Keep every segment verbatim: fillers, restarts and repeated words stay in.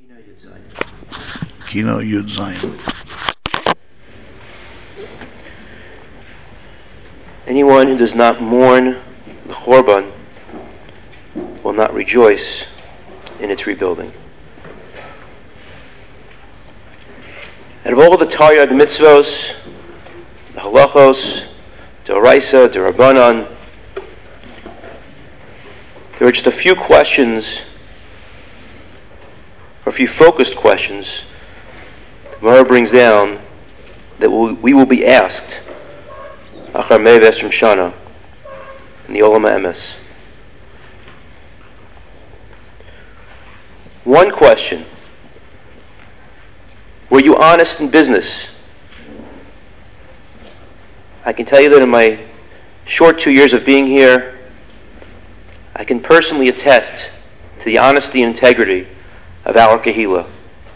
Kino Yud Zayin. Anyone who does not mourn the Chorban will not rejoice in its rebuilding. Out of all the Taryag mitzvos, the halachos, the oraisa, the rabbanon, there are just a few questions, or a few focused questions, the Gemara brings down that we will be asked Achar Meves from Shana in the Olam HaEmes. One question: were you honest in business? I can tell you that in my short two years of being here, I can personally attest to the honesty and integrity of our Kehillah.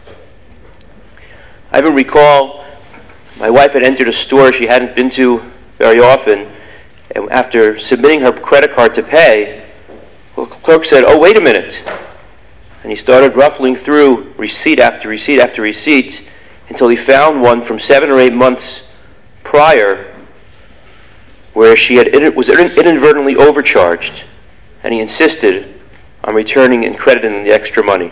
I even recall my wife had entered a store she hadn't been to very often, and after submitting her credit card to pay, the clerk said, "Oh, wait a minute." And he started ruffling through receipt after receipt after receipt until he found one from seven or eight months prior where she had was inadvertently overcharged, and he insisted on returning and crediting the extra money.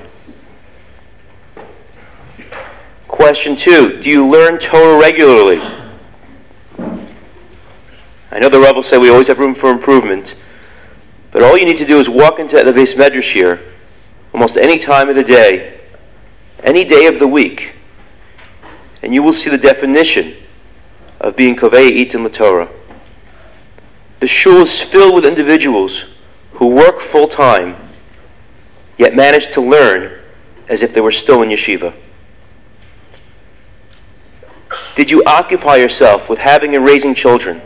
Question two: do you learn Torah regularly? I know the Rebbe said we always have room for improvement, but all you need to do is walk into the Beis Medrash here almost any time of the day, any day of the week, and you will see the definition of being Kovei Itin LaTorah. The shul is filled with individuals who work full-time, yet manage to learn as if they were still in yeshiva. Did you occupy yourself with having and raising children?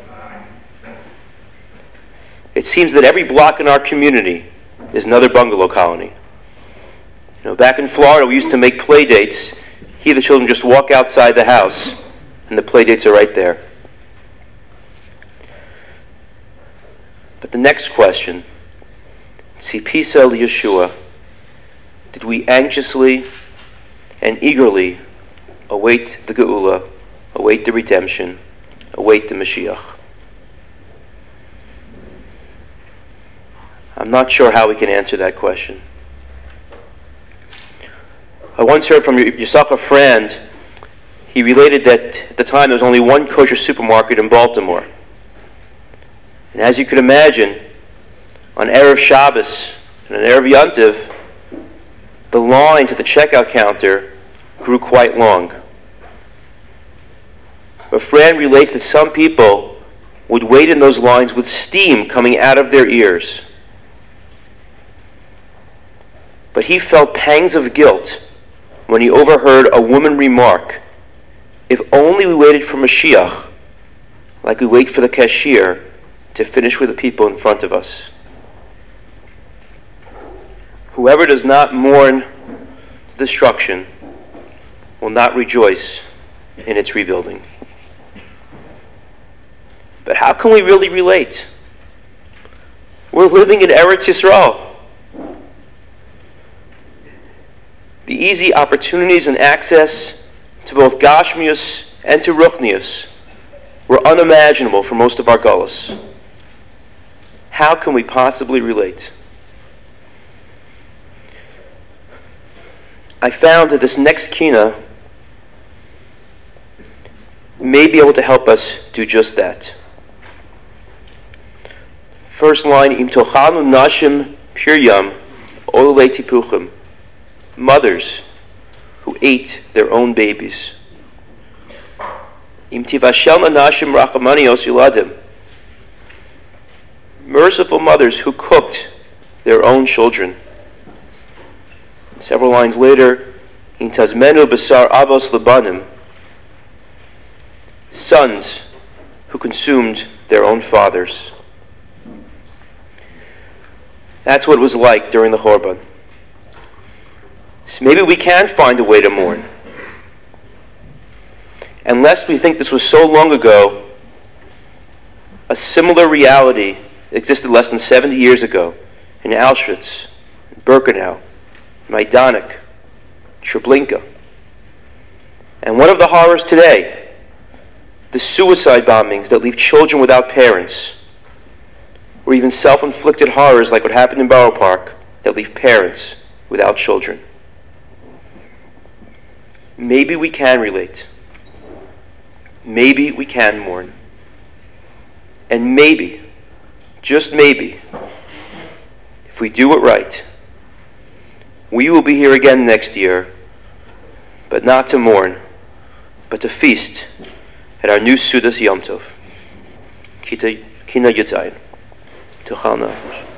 It seems that every block in our community is another bungalow colony. You know, back in Florida, we used to make play dates. Here, the children just walk outside the house, and the play dates are right there. But the next question, Tzipisa Yeshua, did we anxiously and eagerly await the Geula, await the redemption, await the Mashiach? I'm not sure how we can answer that question. I once heard from Yisachar Frand. He related that at the time there was only one kosher supermarket in Baltimore. And as you could imagine, on Erev Shabbos and on Erev Yontiv, the line to the checkout counter grew quite long. But Fran relates that some people would wait in those lines with steam coming out of their ears. But he felt pangs of guilt when he overheard a woman remark, "If only we waited for Mashiach, like we wait for the cashier to finish with the people in front of us." Whoever does not mourn destruction will not rejoice in its rebuilding. But how can we really relate? We're living in Eretz Yisrael. The easy opportunities and access to both Gashmius and to Ruchnius were unimaginable for most of our Gullus. How can we possibly relate? I found that this next kina may be able to help us do just that. First line, Im tochanu nashim piryam olei tipuchim. Mothers who ate their own babies. Im tivashelna nashim rachamanios yuladim. Merciful mothers who cooked their own children. Several lines later, in tazmenu basar avos labanim. Sons who consumed their own fathers. That's what it was like during the Chorban. So maybe we can find a way to mourn. Unless we think this was so long ago, a similar reality existed less than seventy years ago in Auschwitz, Birkenau, Majdanek, Treblinka. And what of the horrors today? The suicide bombings that leave children without parents, or even self-inflicted horrors like what happened in Borough Park that leave parents without children. Maybe we can relate. Maybe we can mourn. And maybe, just maybe, if we do it right, we will be here again next year, but not to mourn, but to feast at our new Sudas Yom Tov. Kina Yudzayin. Tuchal Nefesh.